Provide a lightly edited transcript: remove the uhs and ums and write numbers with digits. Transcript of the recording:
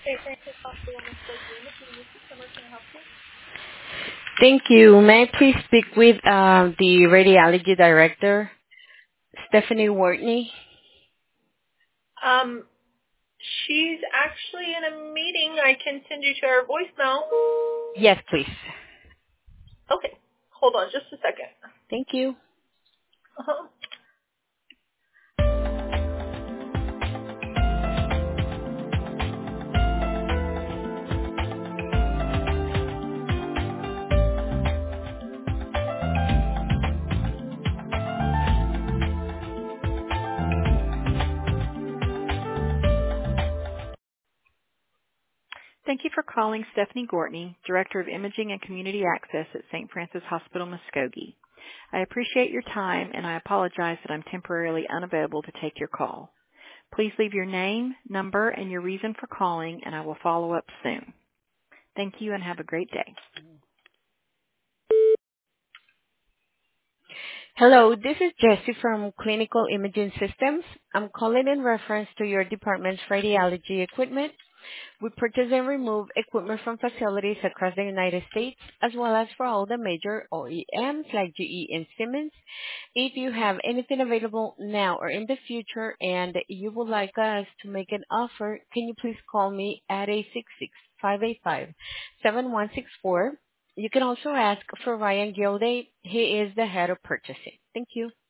St. Francis Hospital in Muskogee. This is Summer. Can I help you? Thank you. May I please speak with the radiology director, Stephanie Wortney? She's actually in a meeting. I can send you to her voicemail. Yes, please. Okay. Hold on just a second. Thank you. Uh-huh. Thank you for calling Stephanie Gortney, Director of Imaging and Community Access at St. Francis Hospital, Muskogee. I appreciate your time, and I apologize that I'm temporarily unavailable to take your call. Please leave your name, number, and your reason for calling, and I will follow up soon. Thank you, and have a great day. Hello, this is Jessie from Clinical Imaging Systems. I'm calling in reference to your department's radiology equipment. We purchase and remove equipment from facilities across the United States, as well as for all the major OEMs like GE and Siemens. If you have anything available now or in the future and you would like us to make an offer, can you please call me at 866-585-7164. You can also ask for Ryan Gilday. He is the head of purchasing. Thank you.